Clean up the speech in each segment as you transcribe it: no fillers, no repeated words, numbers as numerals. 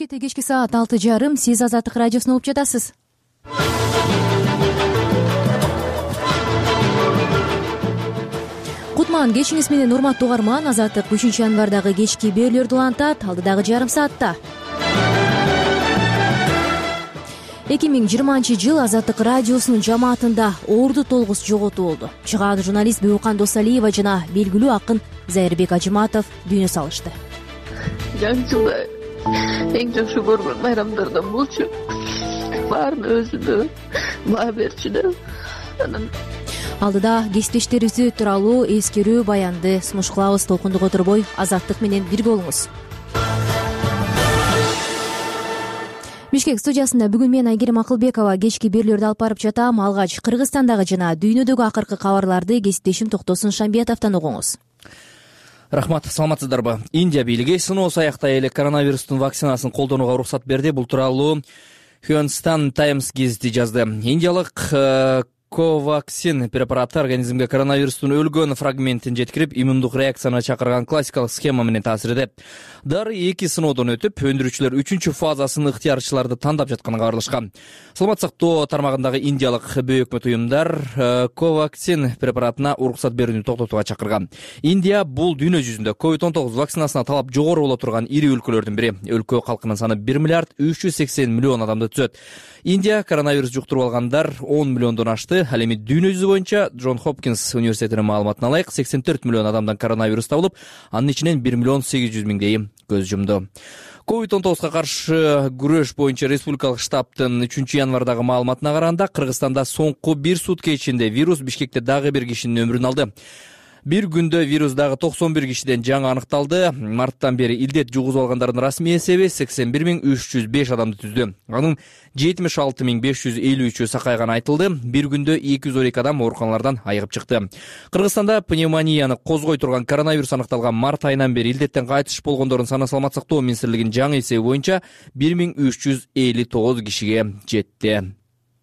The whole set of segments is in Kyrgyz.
Бишкекте кечки саат 6:30. Сиз Азаттык радиосуну угуп жатасыз. Кутман кечиңиз менен, урматтуу угарман. Азаттык 3-январдагы кечки берүүлөрдү улантат. Алдыдагы жарым саатта 2020 Азаттык радиосунун жамаатында орду толгус жоготуу болду. Чыгаан журналист Бибукан Досалиева жана белгилүү акын Зайырбек Ажыматов дүйнө салышты. Жаңы жылда эң жакшы көргөн байрамдардан болчу. Баарын өзүнө баа берчү да. Алдыда кесиптештерибиз тууралуу эскерүү баянды сунуш кылабыз. Толкундук отурбой Азаттык менен бирге болуңуз. Бишкек студиясында бүгүн мен Айгерим Акылбекова кечки берүүлөрдү алып барып жатам. Алгач Кыргызстандагы жана дүйнөдөгү акыркы кабарларды кесиптешим Токтосун Шамбиятовдон угуңуз. Рахмат, саламатсыздарбы? Индия бийлиги сыноосу аяктай эле коронавирустун вакцинасын колдонууга уруксат берди. Бул тууралуу Hindustan Times гезити жазды. Индиялык Коваксин препараты организмге коронавирустун өлгөн фрагментин жеткирип, иммундук реакцияны чакырган классикалык схема менен таасир этет. Дары 2 сыноодон өтүп, өндүрүүчүлөр 3-чү фазасын ыктыярчыларды тандап жатканын кабарлашкан. Саламат сактоо тармагындагы индиялык бейөкмөт уюмдар Коваксин препаратына уруксат берүүнү токтотууга чакырган. Индия бул дүйнө жүзүндө COVID-19 вакцинасына талап жогору боло турган ири өлкөлөрдүн бири. Өлкө калкынын саны 1 миллиард 380 миллион адамды түзөт. Индия коронавирус жуктуруп алгандар 10 миллиондон ашты. Ал эми дүйнө жүзү боюнча Джон Хопкинс университетинин маалыматына ылайык 84 миллион адамдан коронавирус табылып, анын ичинен 1 миллион 800 миңдейи көз жумду. COVID-19 каршы күрөш боюнча республикалык штабтын 3-январдагы маалыматына караганда, Кыргызстанда соңку 1 сутка ичинде вирус Бишкекте дагы бир кишинин өмүрүн алды. Бир күндө вирус дагы 91 кишиден жаңы аныкталды. Марттан бери илдет жугузуп алгандардын расмий эсеби 81305 адамды түздү. Анын 76553 сакайганы айтылды. Бир күндө 212 адам ооруканалардан айыгып чыкты. Кыргызстанда пневмонияны козгой турган коронавирус аныкталган март айынан бери илдеттен кайтыш болгондордун саны Саламат сактоо министрлигинин жаңы эсеби боюнча 1359 кишиге жетти.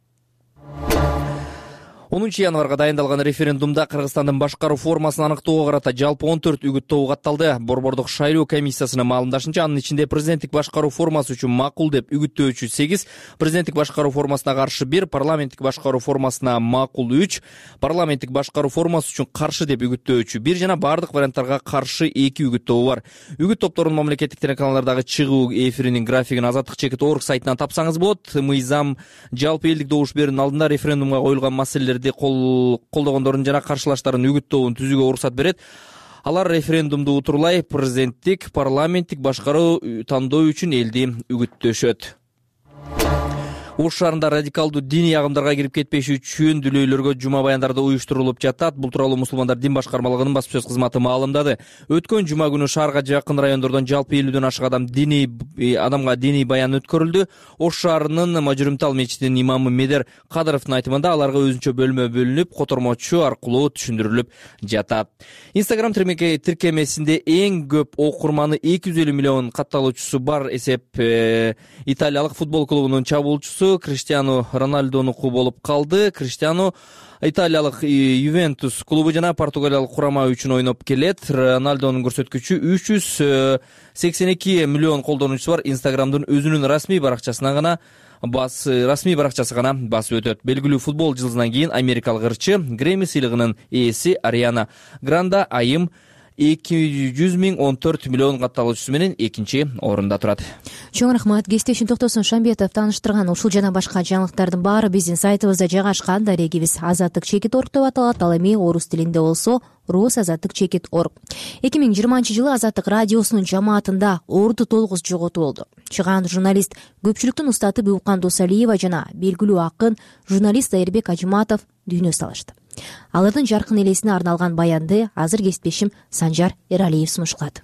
10-январга дайындалган референдумда Кыргызстандын башкаруу формасын аныктоого карата жалпы 14 үгүттөө катталды. Борбордук шайлоо комиссиясынын маалымдашынча, анын ичинде президенттик башкаруу формасы үчүн макул деп үгүттөөчү 8, президенттик башкаруу формасына каршы 1, парламенттик башкаруу формасына макул 3, парламенттик башкаруу формасы үчүн каршы деп үгүттөөчү 1 жана бардык варианттарга каршы 2 үгүттөө бар. Үгүт топторунун мамлекеттик телеканалдардагы чыгуу эфиринин графигин Азаттык чекит орг сайтынан тапсаңыз болот. Мыйзам жалпы элдик добуш берүүнүн алдында референдумга коюлган маселелерди колдогондордун жана каршылаштардын үгүттөөгүн түзүүгө уруксат берет. Алар референдумду утурлай президенттик, парламенттик башкаруу тандоо үчүн элди үгүттөшөт. Ош шаарында радикалдуу диний агымдарга кирип кетпеш үчүн дүлөйлөргө жума баяндарды уюштурулуп жатат. Бул тууралуу мусулмандар дин башкармалыгынын басма сөз кызматы маалымдады. Өткөн жума күнү шаарга жакын райондордон жалпы 50дөн ашык адамга диний баян өткөрүлдү. Ош шаарынын Мажурумтал мечитинин имамы Медер Кадыровдун айтымында аларга өзүнчө бөлмө бөлүнүп, котормочу аркылуу түшүндүрүлүп жатат. Инстаграм тиркемесинде эң көп окурманы 250 миллион катталуучусу бар эсеп Италиялык футбол клубунун чабуулчусу Криштиану Роналдонуку болуп калды. Криштиану Италиялык Ювентус клубу жана Португалиялык курама үчүн ойноп келет. Роналдонун көрсөткүчү 382 миллион колдонуучусу бар. Инстаграмдын өзүнүн расмий баракчасы гана басып өтөт. Белгилүү футбол жылдызынан кийин америкалык ырчы Грэмми сыйлыгынын ээси Ариана Гранде айым 200.014 миллион катталуучусу менен экинчи орунда турат. Чоң рахмат. Кесиптешим Токтосун Шамбиятов тааныштырган ушул жана башка жаңылыктардын баары биздин сайтыбызда жайгашкан. Дарегибиз Азаттык чекит орг деп аталат. Ал эми орус тилинде болсо rus@azattik.org. 2020 Азаттык радиосунун жамаатында орду толгус жоготуу болду. Чыгаан журналист көпчүлүктүн устаты Бибукан Досалиева жана белгилүү акын журналист Зайырбек Ажыматов дүйнө салышты. Алардын жаркын элесине арналган баянды азыр кесиптешим Санжар Эралиев сунуш кылат.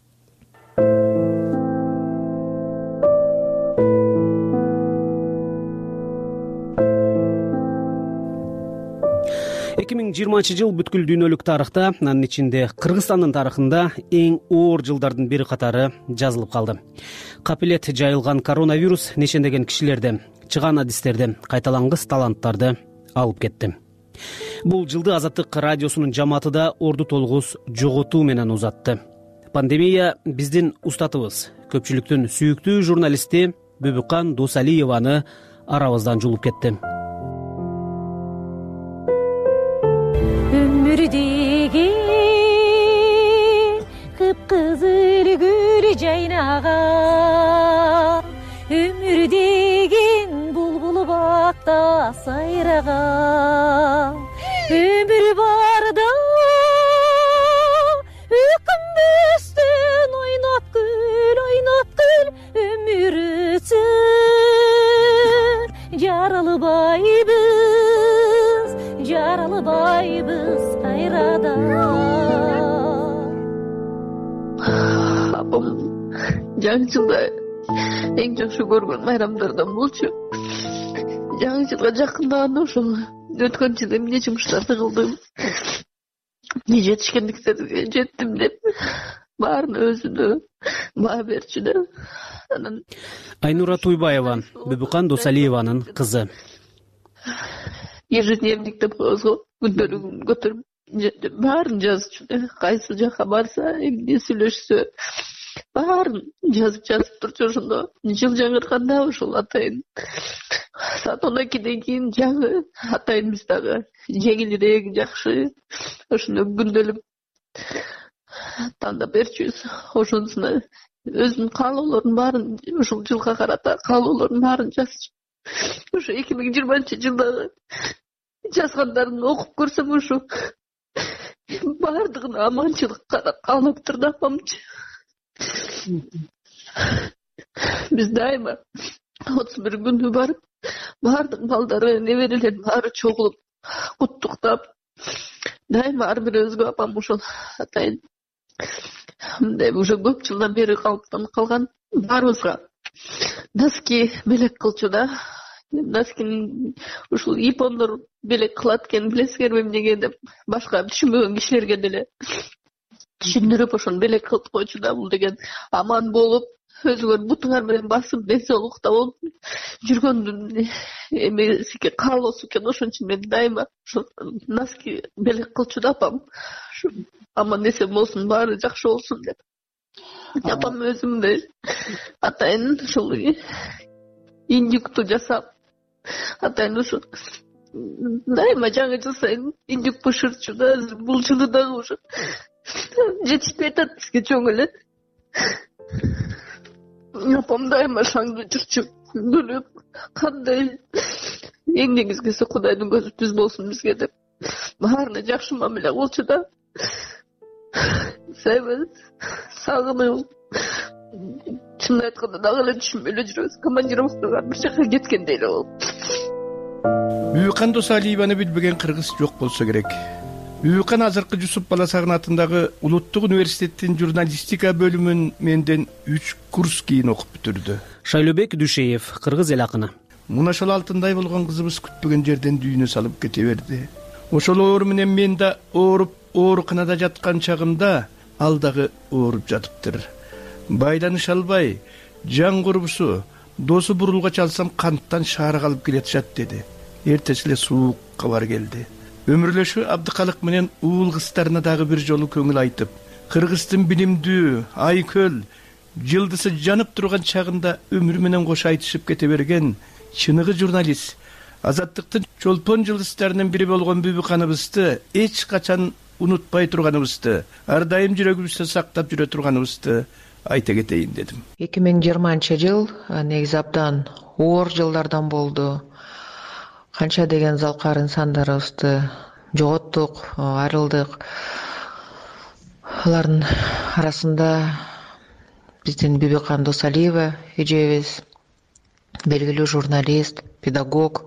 2020 жыл бүткүл дүйнөлүк тарыхта, анын ичинде Кыргызстандын тарыхында эң оор жылдардын бири катары жазылып калды. Капилет жайылган коронавирус нешендеген кишилерди, чыгаан адистерди, кайталангыс таланттарды алып кетти. Бул жылды Азаттык радиосунун жамааты да орду толгус жоготуу менен узатты. Пандемия биздин устатыбыз, көпчүлүктүн сүйүктүү журналисти Бүбүкан Дусалиеваны арабыздан жулуп кетти. Өмүрдөгү кыпкызыл гүл жайнаган, өмүр деген булбул бакта сайраган, өмүр барда өкүнбөстөн ойноп күл өмүр өтсүн, жаралбайбыз кайрадан. Апам жаңы жылда эң жакшы көргөн майрамдардан болчу. Жаңы жылга жакындаганда ошол өткөн жылы эмне жумуштарды кылдым, эмне жетишкендиктерге жеттим деп баарын өзүнө баа берчү да. Анан Айнура Туйбаева, Бүбүкан Дусалиеванын кызы. Ежедневник деп коебуз го, күндөрүн көтөрүп баарын жазчу. Кайсы жака барса, эмне сүйлөшсө баарын жазып турчу. Ошондо жыл жаңырганда ошол атайын саат 12ден кийин жаңы атайынбыз дагы жеңилирээк, жакшы ошондо күндөлүп тандап берчүбүз. Ошонусуна өзүнүн каалоолорунун баарын, ошол жылга карата каалоолорунун баарын жазчу. Ошо 2020-жылдагы жазгандарын окуп көрсөм, ошо баардыгына аманчылык каалап турду апамчы. Биз дайыма 31 күнү барып, баардык балдары, неберелер баары чогулуп, куттуктап, дайыма ар бир өзгө апам ошол атайын мындай уже көп жылдан бери калыптанып калган баарыбызга носки белек кылчу да. Носкини ушул япондор белек кылат экен, билесиңерби эмнеге деп, башка түшүнбөгөн кишилерге деле түшүндүрүп ошону белек кылып койчу да. Бул деген аман болуп, өзүңөр бутуңар менен басып, ден соолукта болуп жүргөндүн эмеси каалоосу экен. Ошон үчүн мен дайыма ошо носки белек кылчу да апам. Аман эсен болсун, баары жакшы болсун деп. Апам өзүмдөй атайын ушул индюкту жасап, атайын ушу дайыма жаңы жыл сайын индюк бышырчу да. Бул жылы дагы ушу жетишпей атат бизге чоң эле. Апам дайыма шаңды жүрчү, күлүп, кандай эң негизгиси Кудайдын көзү түз болсун бизге деп баарына жакшы мамиле кылчу да. Severiz, sağlığımız. Чынын айтканда дагы эле түшүнбөй эле жүрөбүз. Командировкага бир жака кеткендей эле болуп. Бүбүкан Дусалиеваны билбеген кыргыз жок болсо керек. Бүбүкан азыркы Жусуп Баласагын атындагы Улуттук университеттин журналистика бөлүмүн менден 3 курс кийин окуп бүтүрдү. Шайлообек Дүйшеев, кыргыз эл акыны. Мына ошол алтындай болгон кызыбыз күтпөгөн жерден дүйнө салып кете берди. Ошол оору менен мен да ооруп, ооруканада жаткан чагымда ал дагы ооруп жатыптыр. Байланыша албай, жан курбусу, досу бурулгач алсам канттан шаарга алып келатышат деди. Эртеси эле суук кабар келди. Өмүрлөшү Абдыкалык менен уул кыздарына дагы бир жолу көңүл айтып, кыргыздын билимдүү, айкөл, жылдысы жанып турган чагында өмүрү менен кошо айтышып кете берген чыныгы журналист, азаттыктын чолпон жылдыздарынын бири болгон Бүбүканыбызды эч качан унутпай турганыбызды, ар дайым жүрөгүбүздө сактап жүрө турганыбызды айта кетейин дедим. 2020-жыл негизи абдан оор жылдардан болду. Канча деген залкар инсандарыбызды жоготтук, айрылдык. Алардын арасында биздин Бүбүкан Дусалиева эжебиз, белгилүү журналист, педагог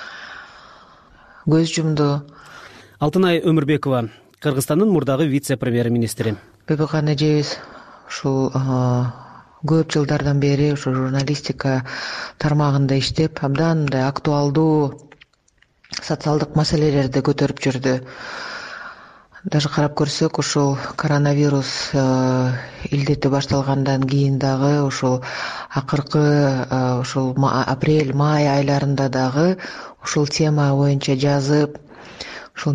көз жумду. Алтынай Өмүрбекова, Кыргызстандын мурдагы вице-премьер-министри. Бүбүкан эжебиз ушул көп жылдардан бери ушу журналистика тармагында иштеп, абдан мындай актуалдуу социалдык маселелерди көтөрүп жүрдү. Даже карап көрсөк, ушул коронавирус илдети башталгандан кийин дагы ушул акыркы ушул апрель, май айларында дагы ушул тема боюнча жазып, ушул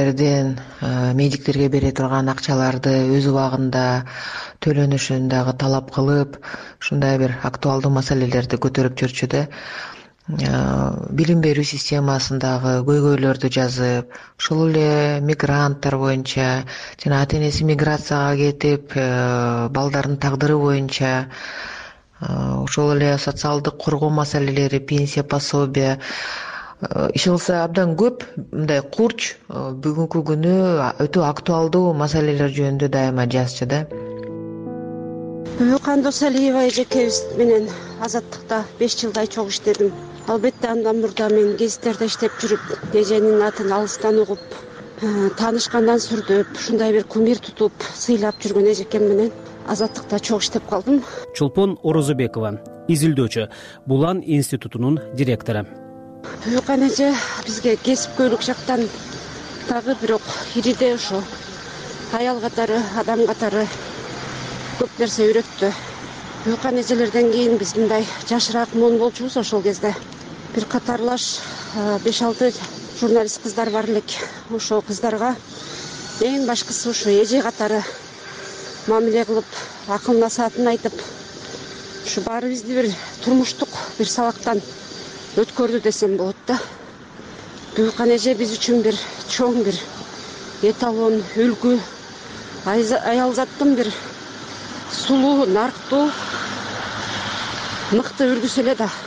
медиктерге бере турган акчаларды өз убагында төлөнүшүн дагы талап кылып, ушундай бир актуалдуу маселелерди көтөрүп жүрчү да. Билим берүү системасындагы көйгөйлөрдү жазып, ушул эле мигранттар боюнча жана ата энеси миграцияга кетип, балдардын тагдыры боюнча, ошол эле социалдык коргоо маселелери, пенсия, пособие, иши кылса абдан көп мындай курч бүгүнкү күнү өтө актуалдуу маселелер жөнүндө дайыма жазчу да. Бүбүкан Досалиева эжекебиз менен Азаттыкта 5 жылдай чогуу иштедим. Албетте андан мурда мен гезиттерде иштеп жүрүп, эженин атын алыстан угуп, таанышкандан сүрдөп, ушундай бир кумир тутуп, сыйлап жүргөн эжекем менен Азаттыкта чогуу иштеп калдым. Чолпон Орозобекова, изилдөөчү, Булан институтунун директору. Бүбүкан эже бизге кесипкөйлүк жактан дагы бирок ириде ошо аял катары, адам катары көп нерсе үйрөттү. Бүбүкан эжелерден кийин биз мындай жашыраак муун болчубуз ошол кезде. Бир катарлаш 5-6 журналист кыздар бар элек. Ошол кыздарга эң башкысы ушу эже катары мамиле кылып, акыл насаатын айтып, ушу баарыбызды бир турмуштук бир сабактан өткөрдү десем болот да. Бүбүкан эже биз үчүн бир чоң бир эталон, үлгү, аялзаттын бир сулуу, нарктуу, мыкты үлгүсү эле да.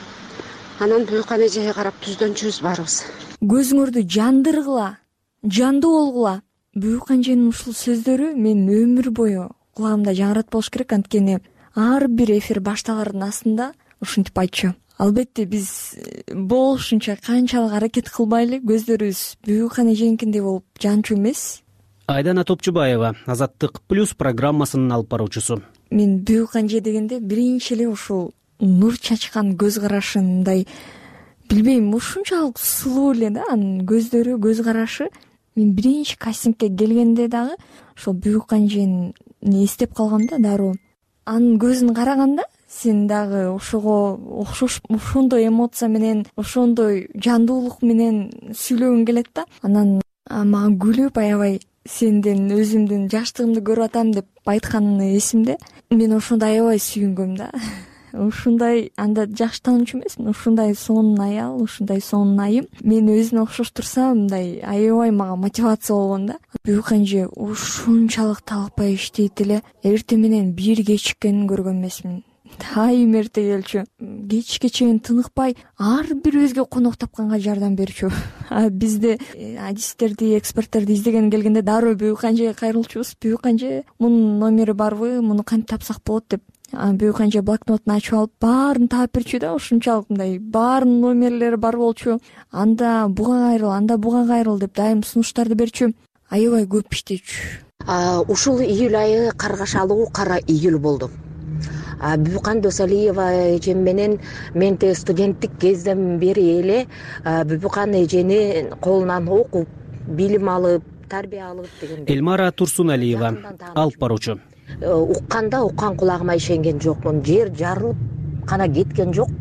Анан Бүбүкан эжеге карап түздөнчүбүз баарыбыз. Көзүңөрдү жандыргыла, жандуу болгула. Бүбүкан эженин ушул сөздөрү мен өмүр бою кулагымда жаңырат болуш керек, анткени ар бир эфир башталардын астында ушинтип айтчу. Албетте биз болушунча канчалык аракет кылбайлы, көздөрүбүз Бүбүкан эженикиндей болуп жанчу эмес. Айдана Топчубаева, Азаттык плюс программасынын алып баруучусу. Мен Бүбүкан эже дегенде биринчи эле ушул нур чачкан көз карашындай, билбейм, ушунчалык сулуу эле да анын көздөрү, көз карашы. Мен биринчи кастингке келгенде дагы ошол Бүбүкан эжени эстеп калгам да дароо. Анын көзүн караганда сен дагы ошого окшош, ошондой эмоция менен, ошондой жандуулук менен сүйлөгүң келет да. Анан мага күлүп аябай сенден өзүмдүн жаштыгымды көрүп атам деп айтканы эсимде. Мен ошондой аябай сүйүнгөм да. Ушундай анда жаш таануучу эмесмин, ушундай сонун аял, ушундай сонун айым мен өзүнө окшоштурса мындай аябай мага мотивация болгон да. Бүбүкан эже ушунчалык талкпай иштейт эле. Эртең менен бир кечиккенин көргөн эмесмин. Дайым эрте келчү. Кечке чейин тыныкпай ар бирибизге конок тапканга жардам берчү. Бизде адистерди, эксперттерди издеген келгенде дароо Бүбүкан эжеге кайрылчубуз. Бүбүкан эже, мунун номери барбы, муну кантип тапсак болот деп. Бүбүкан эже блокнотун ачып алып баарын таап берчү да, ушунчалык мындай баарынын номерлери бар болчу. Анда буга кайрыл, анда буга кайрыл деп дайым сунуштарды берчү. Аябай көп иштечү. Ушул июль айы каргашалуу кара июль болду. Бүбүкан Досалиева эжем менен мен студенттик кезден бери эле Бүбүкан эжени колунан окуп, билим алып, тарбия алып дегенде. Элмара Турсуналиева, алып баруучу. Укканда уккан кулагыма ишенген жокмун. Жер жарылып гана кеткен жок.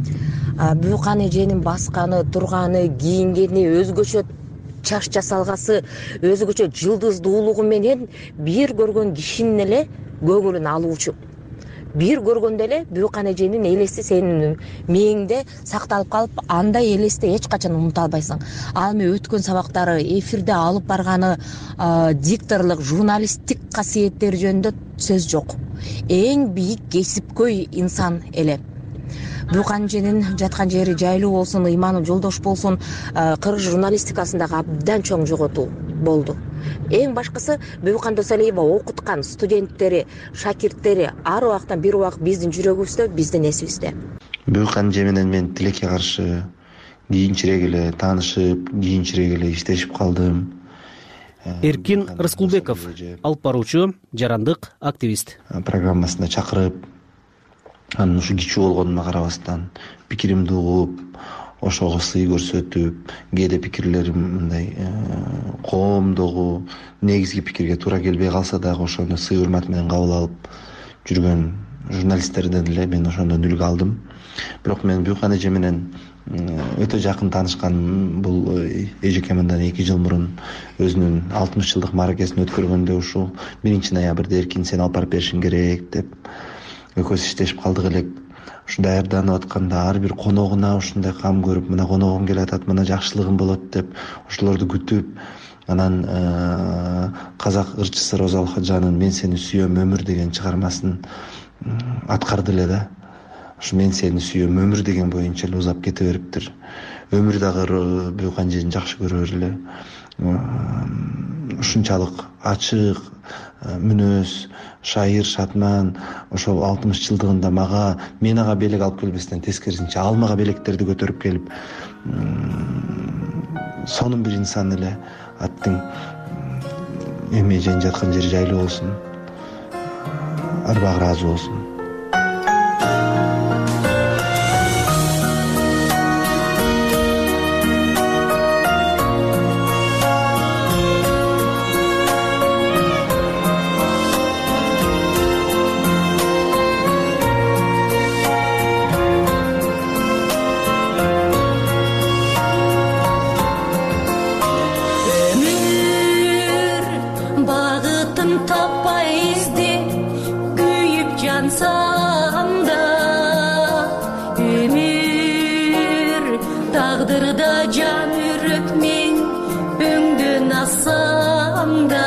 Бүбүкан эженин басканы, турганы, кийингени, өзгөчө чаш жасалгасы, өзгөчө жылдыздуулугу менен бир көргөн кишинин эле көңүлүн алуучу. Бир көргөндө эле Бүбүкан эженин элеси сенин мээңде сакталып калып, андай элести эч качан унута албайсың. Ал эми өткөн сабактары, эфирде алып барганы, дикторлук, журналисттик касиеттери жөнүндө сөз жок. Эң бийик кесипкөй инсан эле. Бүбүкан эженин жаткан жери жайлуу болсун, ыйманы жолдош болсун, кыргыз журналистикасындагы абдан чоң жоготуу болду. Эң башкысы Бүбүкан Досалиева окуткан студенттери, шакирттери ар убактан бир убак биздин жүрөгүбүздө, биздин эсибизде. Бүбүкан эже менен мен тилекке каршы кийинчерээк эле таанышып, кийинчерээк эле иштешип калдым. Эркин Рыскулбеков, алып баруучу, жарандык активист. Программасына чакырып, анын ушу кичүү болгонуна карабастан пикиримди угуп, ошого сый көрсөтүп, кээде пикирлерим мындай коомдогу негизги пикирге туура келбей калса дагы ошону сый урмат менен кабыл алып жүргөн журналисттерден эле мен ошондон үлгү алдым. Бирок мен Бүбүкан эже менен өтө жакын таанышкан. Бул эжеке мындан 2 жыл мурун өзүнүн 60 жылдык мааракесин өткөргөндө ушул 1-ноябрда эркин сен алып барып беришиң керек деп экөөбүз иштешип калдык элек. Ушундай даярданып атканда ар бир коногуна ушундай кам көрүп, мына коногум келатат, мына жакшылыгым болот деп ошолорду күтүп, анан казак ырчысы Роза Алхажанын «Мен сени сүйөм өмүр» деген чыгармасын аткарды эле да. Ушу «Мен сени сүйөм өмүр» деген боюнча эле узап кете бериптир. Өмүр дагы Буюкан жээжин жакшы көрөр эле. Ушунчалык ачык мүнөз, шайыр, шатман. Ошол 60 жылдыгында мен ага белек алып келбестен тескерисинче ал мага белектерди көтөрүп келип, сонун бир инсан эле. Аттың эме жайын жаткан жери жайлуу болсун, арбагы ыраазы болсун. Тагдырда жан үрөтмен өңдөн ассам да,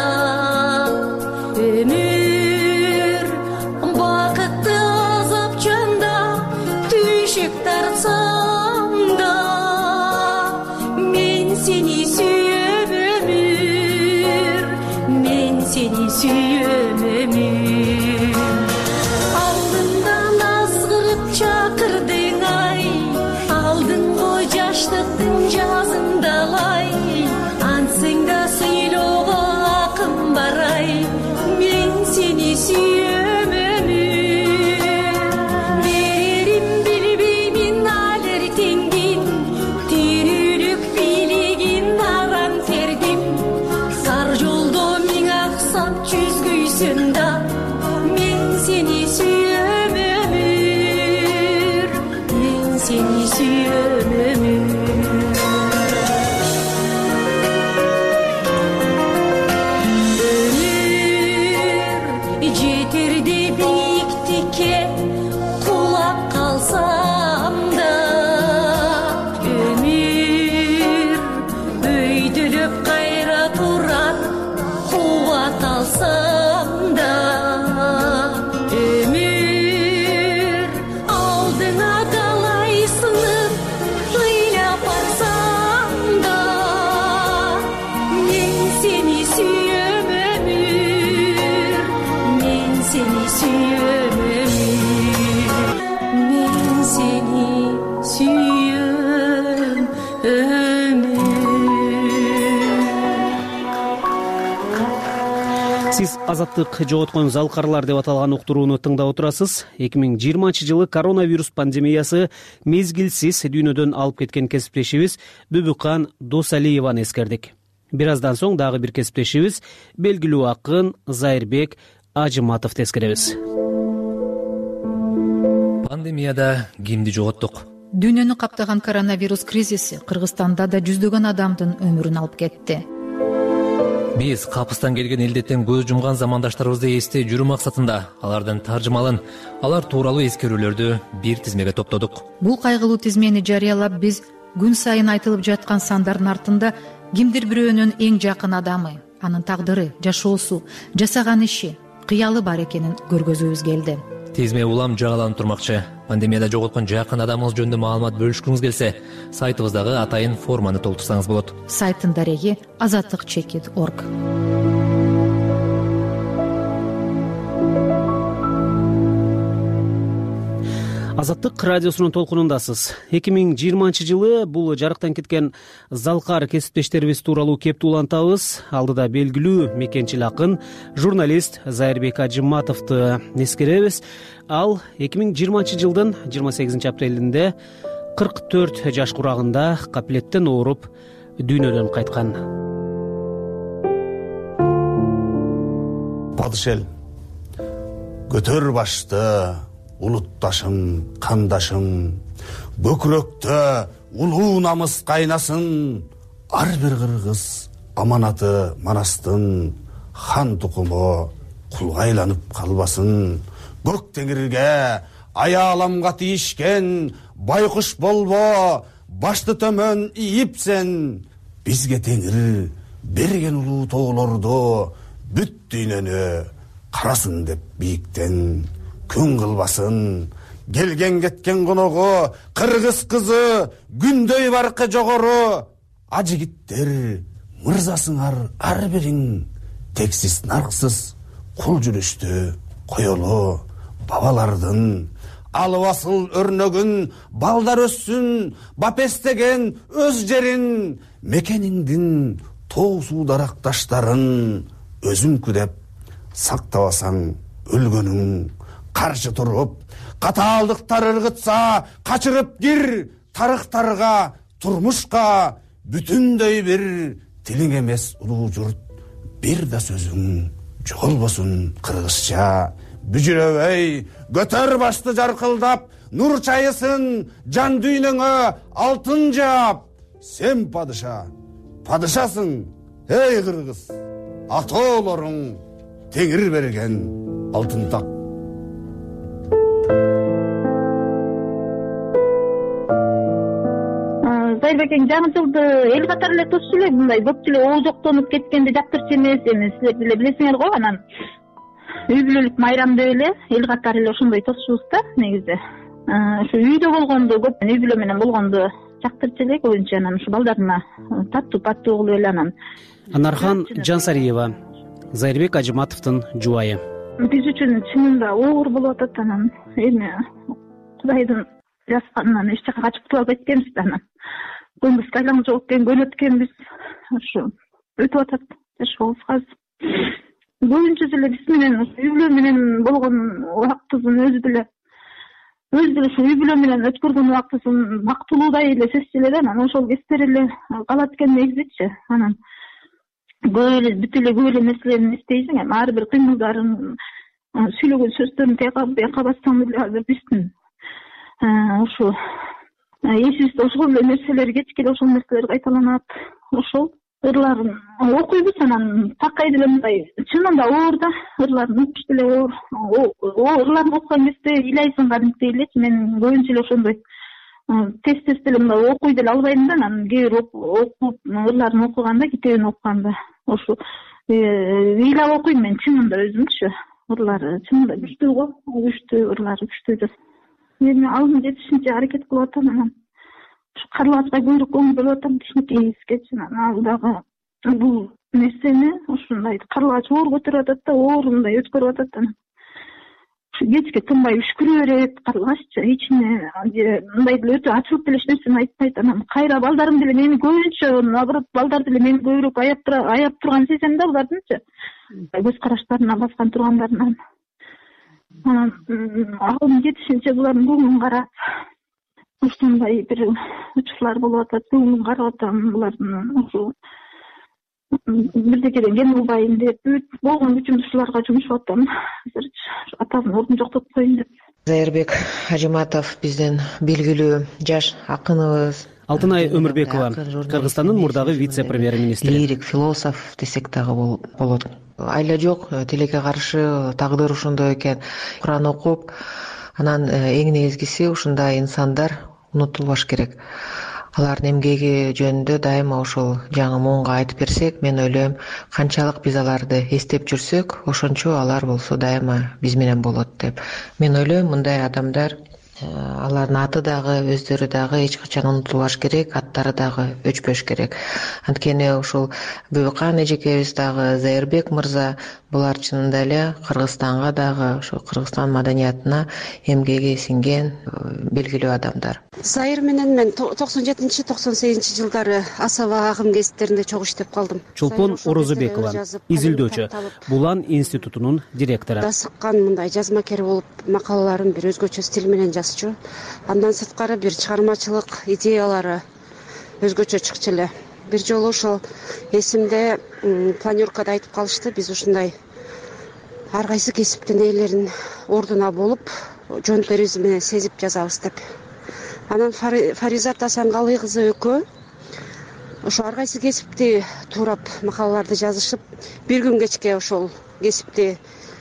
өмүр бакытты азап жанда түйшүк тартсам да, мен сени сүйөм өмүр, мен сени сүйөм өмүр. Алдымдан азгырып чакырдың ай, алдыңго жаштыктын жазындалай, ансың да сыйлоого акым бар ай, мен сени сүйөм өмүр. Берерим билбеймин ал эртеңдин, тирүүлүк бийлигин аран тердим. Сар жолдо миң аксап жүзгүйсүн да, мен сени сүйөм өмүр, мен сени сүйөм өмүр. Өмүр жетирди бийиктикке кулап калсам да, өмүр өйдөлөп кайра турар кубат алсам да, өмүр алдыңа далай сынып ыйлап барсам да, мен сени сүйөм өмүр, мен сени сүйөм өмүр, мен сени сүйөм өмүр. Сиз азаттык жоготкон залкарлар деп аталган уктурууну тыңдап отурасыз. 2020-жылы коронавирус пандемиясы мезгилсиз дүйнөдөн алып кеткен кесиптешибиз Бүбүкан Досалиеваны эскердик. Бир аздан соң дагы бир кесиптешибиз белгилүү акын Зайырбек Ажыматовду эскеребиз. Пандемияда кимди жоготтук? Дүйнөнү каптаган коронавирус кризиси Кыргызстанда да жүздөгөн адамдын өмүрүн алып кетти. Биз капыстан келген илдеттен көз жумган замандаштарыбызды эстей жүрүү максатында алардын таржымалын, алар тууралуу эскерүүлөрдү бир тизмеге топтодук. Бул кайгылуу тизмени жарыялап, биз күн сайын айтылып жаткан сандардын артында кимдир бирөөнүн эң жакын адамы, анын тагдыры, жашоосу, жасаган иши, кыялы бар экенин көргөзүүбүз келди. Тизме улам жагаланып турмакчы. Пандемияда жоготкон жакын адамыңыз жөнүндө маалымат бөлүшкүңүз келсе, сайтыбыздагы атайын форманы толтурсаңыз болот. Сайттын дареги azatlyk.org. Азаттык радиосунун толкунундасыз. 2020-жылы бул жарыктан кеткен залкар кесиптештерибиз тууралуу кеп улантабыз. Алдыда белгилүү мекенчил акын, журналист Зайырбек Ажыматовду эскеребиз. Ал 2020-жылдын 28-апрелинде 44 жаш курагында капилеттен ооруп дүйнөдөн кайткан. Падыш эл, көтөр башты улутташың, кандашың, бөкүрөктө улуу намыс кайнасын. Ар бир кыргыз аманаты манастын, хан тукуму кулга айланып калбасын. Көк теңирге аяламга тийишкен байкуш болбо, башты төмөн ийипсен. Бизге теңир берген улуу тоолорду бүт дүйнөнү карасын деп бийиктен күн кылбасын. Келген кеткен коногу кыргыз кызы күндөй баркы жогору. Ажигиттер мырзасыңар ар бириң, тексиз нарксыз кул жүрүштү коелу. Бабалардын албасыл өрнөгүн балдар өссүн, бапестеген өз жерин, мекениңдин тоо суу даракташтарын өзүңкү деп сактабасаң өлгөнүң. Каршы туруп катаалдыктар ыргытса качырып кир тарыктарга, турмушка. Бүтүндөй бир тилиң эмес улуу журт, бир да сөзүң жолбосун кыргызча. Бүжүрөбөй көтөр башты жаркылдап, нур чайысын жан дүйнөңө алтын жаап. Сен падыша, падышасың, эй кыргыз, атоолоруң теңир берген алтын так. Зайырбек эң жаңы жылды эл катары эле тосчу эле, мындай көп эле оожоктонуп кеткенди жактырчу эмес. Эми силер деле билесиңер го, анан үй бүлөлүк майрам деп эле эл катары эле ошондой тосчубуз да негизи. Ушу үйдө болгонду, көп үй бүлө менен болгонду жактырчу эле көбүнчө. Анан ушу балдарына таттуу паттуу кылып эле анан. Анархан Жансариева, Зайырбек Ажыматовдун жубайы. Биз үчүн чынында оор болуп атат. Анан эми Кудайдын жазганынан эч жака качып кутуп албайт экенбиз да. Анан көңүбүзгө айланып жок экен, көнөт экенбиз. Ушу өтүп атат жашообуз азыр. Көбүнчө деле биз менен үй бүлө менен болгон убактыбыздын өзү деле ушу үй бүлө менен өткөргөн убактыбыздын бактылуудай эле сезчү эле да. Анан ошол кездер эле калат экен негизичи. Анан бүт эле көп эле нерселерин эстейсиң, эми ар бир кыймылдарын, сүйлөгөн сөздөрүн тияка бассаң деле азыр биздин ушу эсибизде ошол эле нерселер кечке эле ошол нерселер кайталанат. Ошол ырларын окуйбуз. Анан такай деле мындай чынында оор да, ырларын окуш деле оор. Ырларын окуган кезде ыйлайсың кадимкидей элечи. Мен көбүнчө эле ошондой тез деле мындай окуй деле албайм да. Анан кээ бир окуп ырларын окуганда, китебин окуганда ошо ыйлап окуйм мен чынында өзүмчү. Ырлары чынында күчтүү го, күчтүү ырлары, күчтүү. Эми алдын жетишинче аракет кылып атам. Анан Карлабазга көбүрөөк көңүл бөлүп атам, кичинекейибизге. Анан дагы бул нерсени ушундай Карлабаз оор көтөрүп атат да, оор мындай өткөрүп атат. Анан кечке тынбай үшкүрө берет Карлабазчы, ичине мындай деле өтө ачылып деле эч нерсени айтпайт. Анан кайра балдарым деле мени көбүнчө, наоборот, балдар деле мени көбүрөөк аяп турган сезем да булардынчы. Көз караштарына баскан тургандарынан. Анан алдын жетишинче булардын көңүлүн карап, ушундай бир учурлар болуп атат. Көңүлүн карап атам булардын, ушу бирдекеден кем кылбайын деп, болгон күчүмдү ушуларга жумшап атам. Азырчы атамдын ордун жоктотуп коеюн деп. Зайырбек Ажыматов биздин белгилүү жаш акыныбыз. Алтынай Өмүрбекова, Кыргызстандын мурдагы вице-премьер-министри. Лирик философ десек дагы болот. Айла жок, тилекке каршы тагдыр ошондой экен. Куран окуп, анан эң негизгиси ушундай инсандар унутулбаш керек. Алардын эмгеги жөнүндө дайыма ошол жаңы муунга айтып берсек, мен ойлойм, канчалык биз аларды эстеп жүрсөк, ошончо алар болсо дайыма биз менен болот деп. Мен ойлойм, мындай адамдар алардын аты дагы, өздөрү дагы эч качан унутулбаш керек, аттары дагы өчпөш керек. Анткени ушул Бөбөкан эжекебиз дагы, Зайырбек мырза, булар чынында эле Кыргызстанга дагы, ошо Кыргызстан маданиятына эмгеги сиңген белгилүү адамдар. Зайыр менен мен 97-98 жылдары Асаба агым гезиттеринде чогуу иштеп калдым. Чолпон Орозобекова, изилдөөчү, Булан институтунун директору. Сыккан мындай жазмакер болуп, макалаларын бир өзгөчө стиль менен жазчу. Андан сырткары бир чыгармачылык идеялары өзгөчө чыкчу эле. Бир жолу ошол эсимде планёркада айтып калышты, биз ушундай ар кайсы кесиптин ээлерин ордуна болуп, жоонткөрүбүз менен сезип жазабыз деп. Анан Фаризат Асанкалый кызы экөө ошо ар кайсы кесипти туурап макалаларды жазышып, бир күн кечке ошол кесипти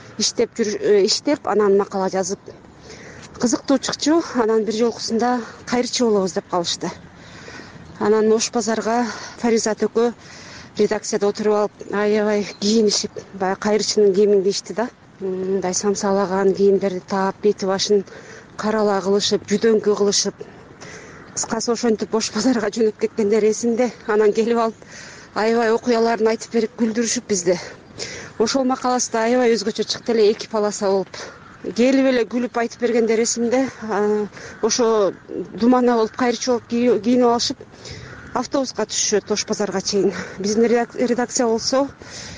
иштеп, анан макала жазып, кызыктуу чыкчу. Анан бир жолкусунда кайрчы болобуз деп калышты. Анан Ош базарга Фаризат экөө редакцияда отуруп алып, аябай кийинишип, баягы кайрчынын кийимин кийишти да. Мындай самсалаган кийимдерди таап, бети башын карала кылышып, жүдөңкү кылышып, кыскасы ошентип Ош базарга жөнөп кеткендер эсимде. Анан келип алып, аябай окуяларын айтып берип күлдүрүшүп бизди. Ошол макаласы да аябай өзгөчө чыкты эле, 2 полоса болуп. Келип эле күлүп айтып бергендер эсимде. Ошо думана болуп, кайрчы болуп кийинип алышып, автобуска түшүшөт Ош базарга чейин. Биздин редакция болсо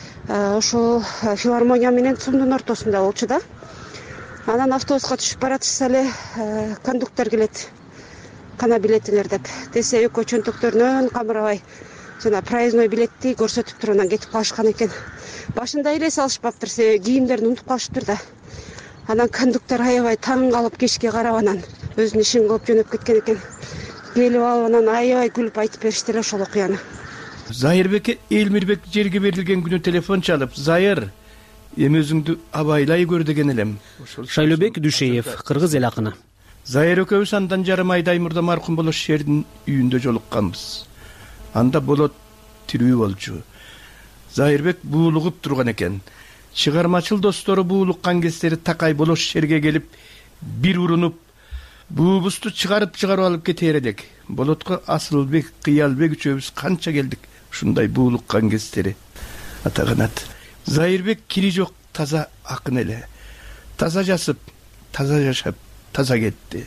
ошол филармония менен ЦУМдун ортосунда болчу да. Анан автобуска түшүп баратышса эле кондуктор келет. Кана билетиңер деп. Десе экөө чөнтөктөрүнөн камырабай жана проездной билетти көрсөтүп туруп анан кетип калышкан экен. Башында эле салышпаптыр, себеби кийимдерин унутуп калышыптыр да. Анан кондуктор аябай таң калып, кечке карап анан өзүнүн ишин кылып жөнөп кеткен экен. Келип алып анан аябай күлүп айтып беришти эле ошол окуяны. Зайырбек Элмирбек жерге берилген күнү телефон чалып, "Зайыр, эми өзүңдү абайлай көр" деген элем. Шайлообек Дүшеев, кыргыз эл акыны. Зайыр экөөбүз андан жарым айдай мурда маркум Болот шээрдин үйүндө жолукканбыз. Анда Болот тирүү болчу. Зайырбек буулугуп турган экен. Чыгармачыл достору буулуккан кездери такай Болот шээрге келип, бир урунуп, буубузду чыгарып алып кетер элек. Болотко Асылбек, Кыялбек үчөөбүз канча келдик ушундай буулуккан кездери. Атаганат. Зайырбек кири жок таза акын эле. Таза жасып, таза жашап, таза кетти.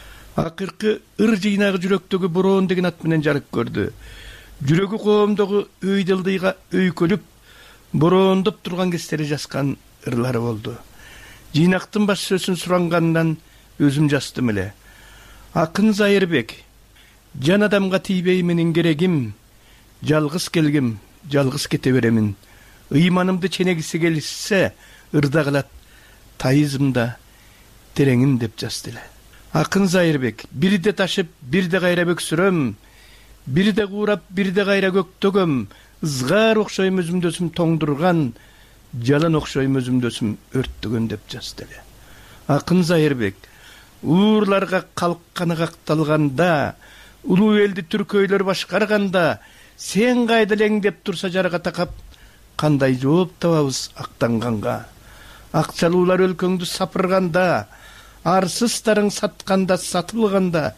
Акыркы ыр жыйнагы жүрөктөгү бороон деген ат менен жарык көрдү. Жүрөгү коомдогу өйдылдыйга өйкөлүп, бороондоп турган кездери жазган ырлары болду. Жыйнактын баш сөзүн сурангандан өзүм жаздым эле. Акын Зайырбек, жан адамга тийбей менин керегим, жалгыз келгим, жалгыз кете беремин. Ыйманымды ченегиси келишсе, ырда калат тайызымда тереңим деп жазды эле. Акын Зайырбек, бирде ташып, бирде кайра бөксүрөм, бирде куурап, бирде кайра көктөгөм, ызгар окшойм өзүмдөсүм тоңдурган, жалын окшойм өзүмдөсүм өрттөгөн деп жазды эле. Акын Зайырбек, уурларга калкканы какталганда, улуу элди түркөйлөр башкарганда, сен кайда элең деп турса жарга такап, кандай жооп табабыз актанганга? Акчалуулар өлкөңдү сапырганда, арсыздарың сатканда, сатылганда,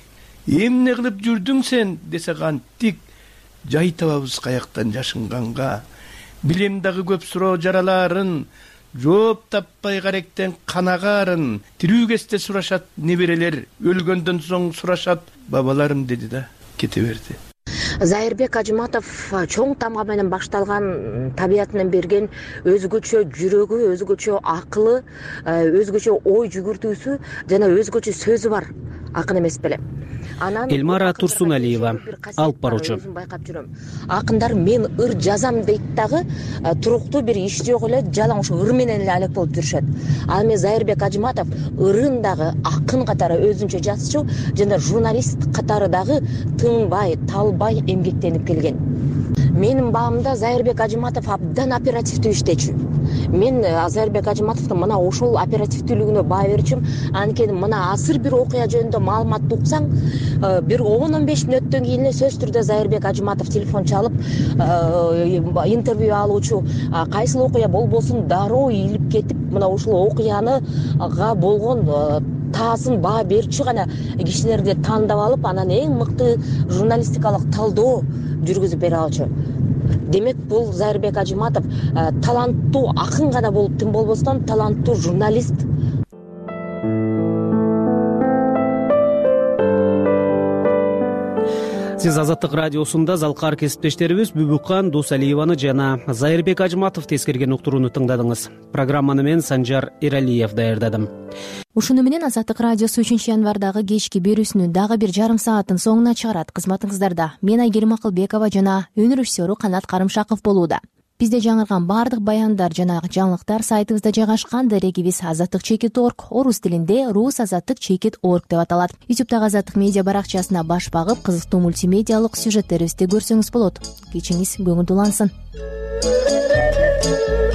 эмне кылып жүрдүң сен десе кантик, жай табабыз каяктан жашынганга? Билем дагы көп суроо жараларын, жооп таппай каректен канагаарын, тирүү кезде сурашат неберелер, өлгөндөн соң сурашат бабаларым деди да кете берди. Зайырбек Ажыматов чоң тамга менен башталган табиятынан берген өзгөчө жүрөгү, өзгөчө акылы, өзгөчө ой жүгүртүүсү жана өзгөчө сөзү бар акын эмес беле. Элмара Турсуналиева, алып баруучу. Байкап жүрөм. Акындар мен ыр жазам дейт дагы, туруктуу бир иш жок эле, жалаң ошо ыр менен эле алек болуп жүрүшөт. Ал эми Зайырбек Ажыматов ырын дагы акын катары өзүнчө жазчу жана журналист катары дагы тынбай, талбай эмгектенип келген. Менин баамда Зайырбек Ажыматов абдан оперативдүү иштечү. Мен Зайырбек Ажыматовдун мына ошол оперативдүүлүгүнө баа берчүм. Анткени мына асыр бир окуя жөнүндө маалымат уксаң, бир 10-15 мүнөттөн кийин эле сөз түрдө Зайырбек Ажыматов телефон чалып, интервью алуучу, кайсыл окуя болбосун дароо ийилип кетип, мына ушул окуяныга болгон таасын баа берчү гана кишилерди тандап алып, анан эң мыкты журналистикалык талдоо жүргүзүп бере алчу. Демек бул Зайырбек Ажыматов таланттуу акын гана болуп тим болбостон таланттуу журналист. Сиз Азаттык радиосунда залкар кесиптештерибиз Бүбүккан Дусалиеваны жана Зайырбек Ажыматовду эскерген уктурууну тыңдадыңыз. Программаны мен Санжар Эралиев даярдадым. Ушуну менен Азаттык радиосу 3-январдагы кечки берүүсүнүн дагы бир жарым саатын соңуна чыгарат. Кызматыңыздарда мен Айгерим Акылбекова жана өнөр режиссеру Канат Карымшаков болууда. Бизде жаңырган баардык баяндар жана жаңылыктар сайтыбызда жайгашкан. Дарегибиз azattik.org, орус тилинде rus.azattik.org деп аталат. YouTube'дагы Азаттык медиа баракчасына баш багып, кызыктуу мультимедиалык сюжеттерибизди көрсөңүз болот. Кечиңиз көңүл улансын.